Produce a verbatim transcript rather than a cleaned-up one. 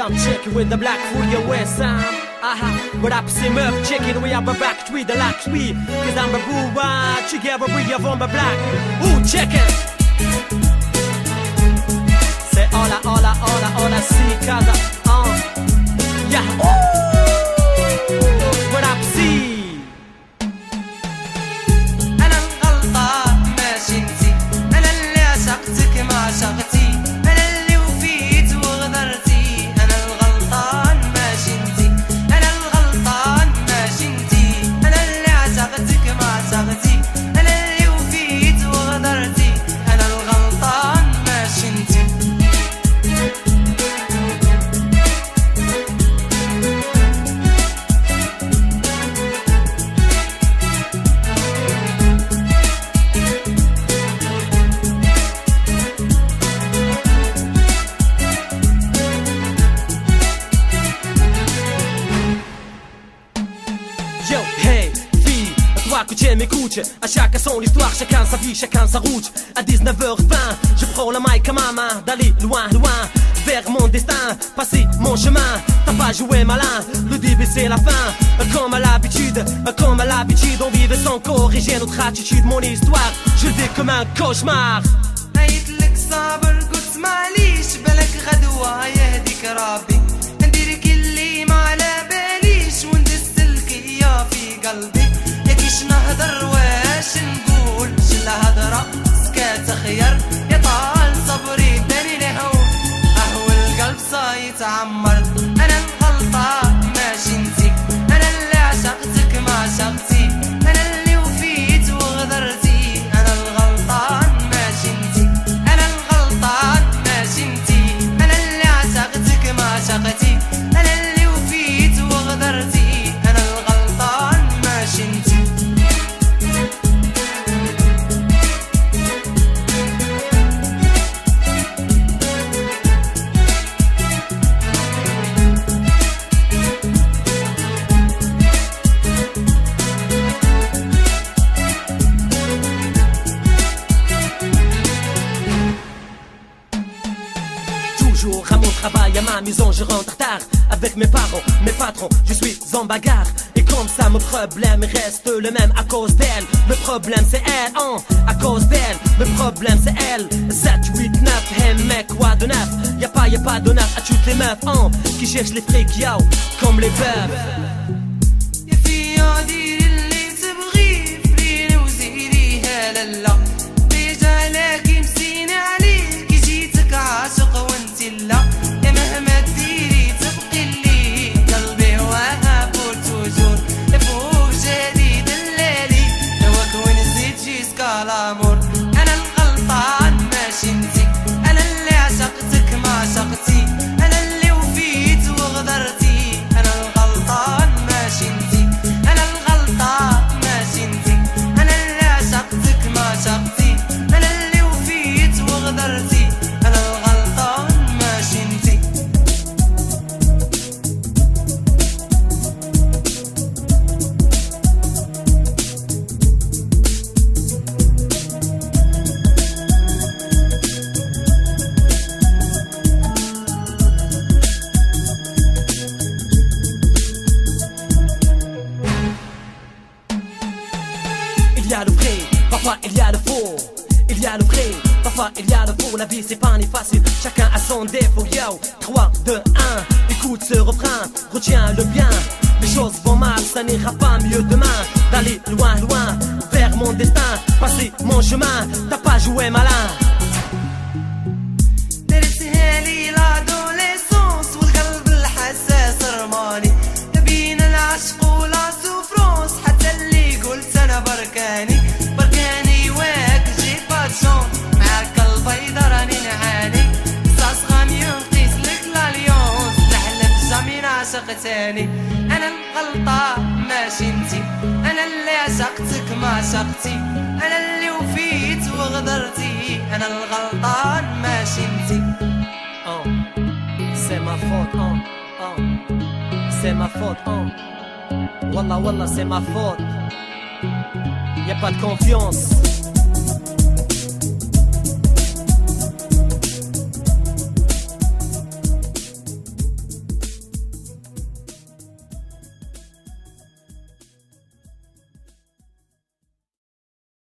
Sound check with the black for your west sound. Aha, what up, c'est meuf, check it, we have a back tree, the lack tree. Cause I'm a boo-wah, together we are from the black. Ooh, check it. C'est hola, hola, hola, hola, see, casa, uh. Yeah, ooh, what up, see. أنا الغلطان ماشي انتي، أنا اللي عشقتك ما عشقتي، أنا اللي وفيت وغدرتي. أنا الغلطان ماشي انتي، أنا الغلطان ماشي انتي، أنا اللي عشقتك ما عشقتي، أنا اللي وفيت وغدرتي. أنا الغلطان ماشي انتي. Yo, hey, fille, toi que tu m'écoutes. À chacun son histoire, chacun sa vie, chacun sa route. À dix-neuf heures vingt, je prends la mic à ma main, d'aller loin, loin, vers mon destin, passer mon chemin. T'as pas joué malin, le début c'est la fin. Comme à l'habitude, comme à l'habitude, on vivait sans corriger notre attitude. Mon histoire, je le vis comme un cauchemar. قايتلك صابر قلت معليش، بالك غدوة يهديك ربي، نديرك اللي ما على باليش وندسلك يا في قلبي. ياكيش نهضر واش نقول، شلا هضرة سكات خير، يا طال صبري بداني نهون، اهو القلب صايت عمر. انا الغلطان ماشي انتي، انا اللي عشقتك ما عشقتي، انا اللي وفيت وغدرتي. انا الغلطان ماشي انتي، انا الغلطان ماشي انتي، انا اللي عشقتك ما عشقتي، انا اللي وفيت وغدرتي. انا الغلطان ماشي انتي. Toujours à mon travail, à ma maison, je rentre tard. Avec mes parents, mes patrons, je suis en bagarre. Et comme ça, mon problème reste le même à cause d'elle. Le problème c'est elle, hein, à cause d'elle. Le problème c'est elle. sept, huit, neuf, hey mec, quoi de neuf? Y'a pas, y'a pas d'honneur à toutes les meufs, hein, qui cherchent les frics, yo, comme les bœufs. يا فيا ديري اللي تبغي، فريني وزيديها لالا، ديجا لكن مسيني عليك، جيتك عاشق وانتي لا. يا مهما ديري تبقي لي، قلبي وهاب توجور، يا فوق جديد الليلي، هواك ونزيد جيسكا لامور. انا الغلطان ماشي انتي، انا اللي عشقتك ما عشقتي، انا اللي وفيت وغدرتي. انا الغلطان ماشي انتي، انا الغلطان ماشي انتي، انا اللي عشقتك ما عشقتي، انا اللي وفيت وغدرتي. انا الغلطان ماشي انتي. Il y a le vrai, parfois il y a le faux. Il y a le vrai, parfois il y a le faux. La vie c'est pas ni facile, chacun a son défaut. Yo, trois, deux, un, écoute ce refrain, retiens-le bien. Les choses vont mal, ça n'ira pas mieux demain. D'aller loin, loin, vers mon destin, passer mon chemin, t'as pas joué malin. درتها لي لادوليسونس والقلب الحساس رماني، بين العشق ولا سوفرونس، حتى اللي قلت انا بركاني بركاني واك جيت باتشون، معاك البيضة راني نعاني، صاص غامي نقيس لك لاليونس، نحلف جامي نعشق تاني. انا الغلطة ماشي انتي، انا اللي عشقتك ما عشقتي، انا اللي وفيت وغدرتي. انا الغلطان ماشي انتي. Oh, c'est ma faute, oh, oh, c'est ma faute, oh. Wallah, wallah, c'est ma faute. Y'a pas de confiance.